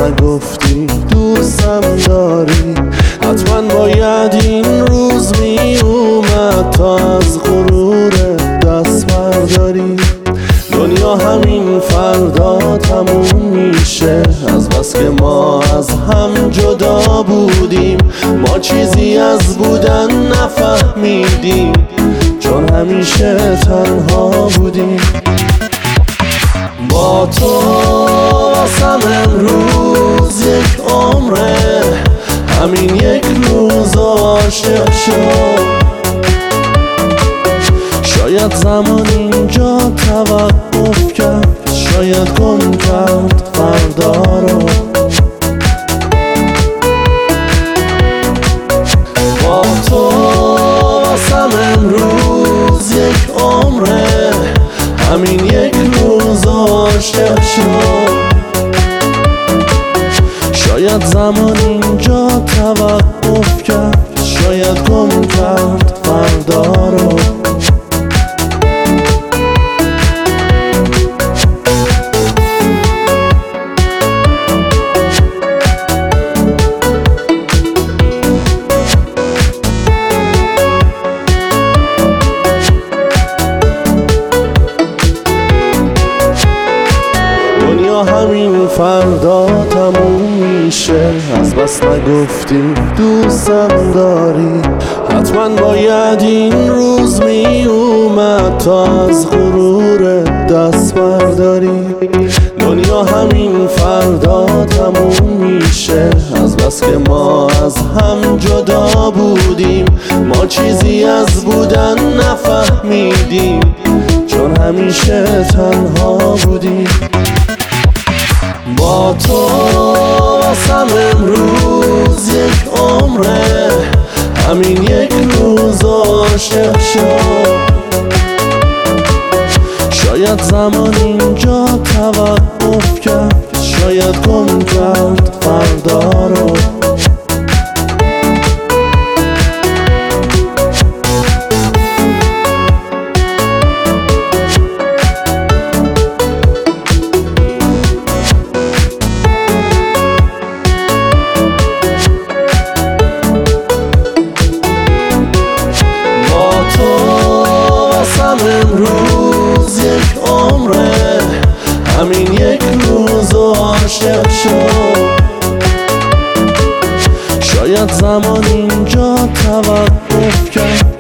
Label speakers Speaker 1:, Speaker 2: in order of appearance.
Speaker 1: نگفتی دوستم داری. حتما باید این روز می اومد تا از غرور دست برداری. دنیا همین فردا تموم میشه، از بس که ما از هم جدا بودیم. ما چیزی از بودن نفهمیدیم، چون همیشه تنها بودیم. با تو واسم امروز یک عمره، همین یک روز عاشق شد. شاید زمان اینجا توقف کرد، شاید گم کرد فردا رو. با تو واسم امروز یک عمره، همین یک روز عاشق شد. شاید زمان اینجا توقف کرد، شاید گم کرد فردا رو. همین فردا تموم میشه، از بس نگفتی دوستم داری. حتما باید این روز می اومد تا از غرور دست برداری. دنیا همین فردا تموم میشه، از بس که ما از هم جدا بودیم. ما چیزی از بودن نفهمیدیم، چون همیشه تنها بودیم. با تو واسم امروز یک عمره، همین یک روز عاشق شد. شاید زمان اینجا توقف کرد، شاید گم کرد فردا رو. امروز یک عمره، همین یک روز عاشق شد. شاید زمان اینجا توقف کرد،